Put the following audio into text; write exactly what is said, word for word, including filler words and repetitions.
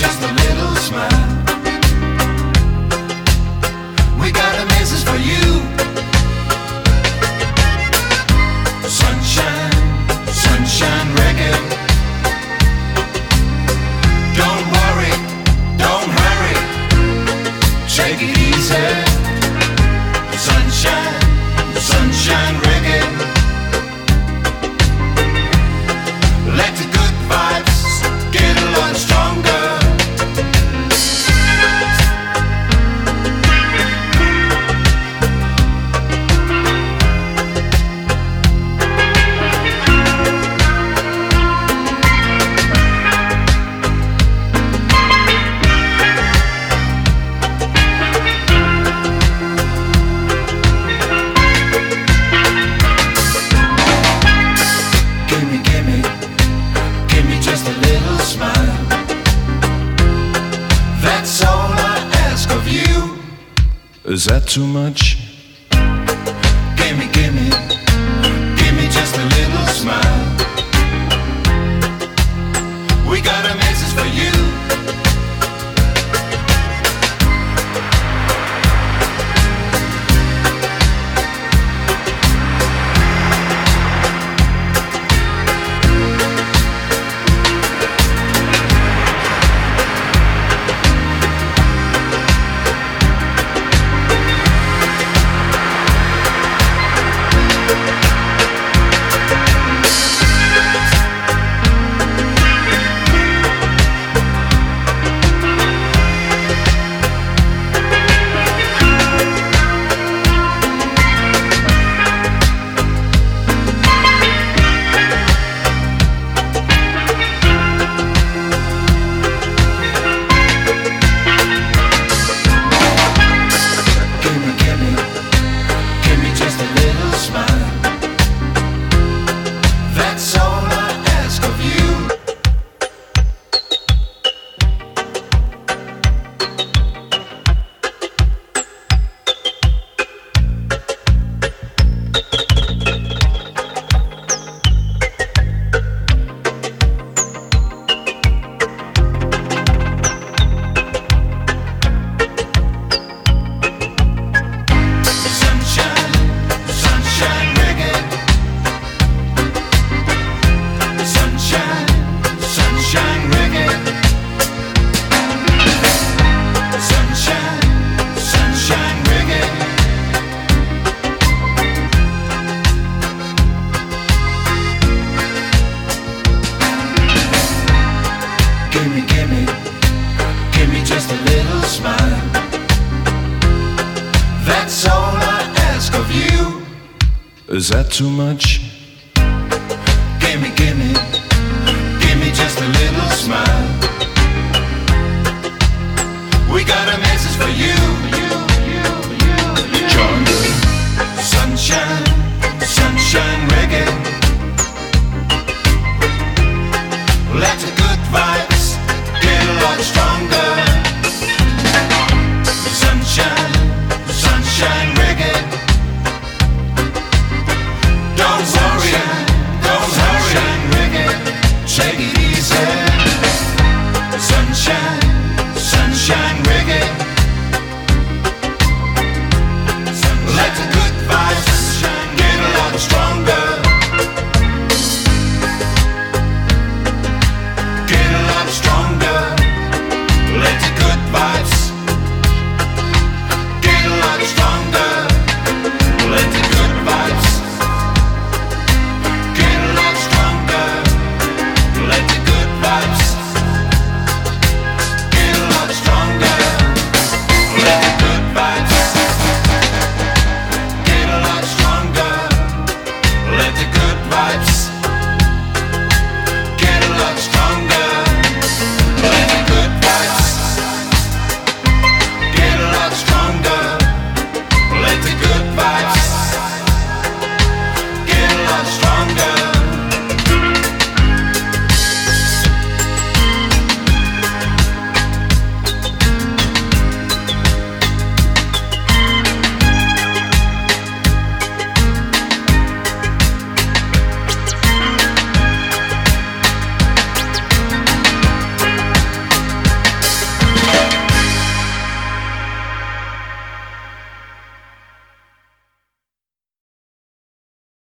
just a little smile. We got a message for you. Sunshine, sunshine reggae. Don't worry, don't hurry. Take it easy. Sunshine, sunshine reggae. Let the good vibes get a lot stronger. Is that too much? Gimme, gimme, gimme just a little smile. We got a message for you. Gimme, gimme, gimme just a little smile. That's all I ask of you. Is that too much? Gimme, gimme, gimme just a little smile. We got a message for you. John. Sunshine, sunshine reggae. Let the good vibes get a lot stronger.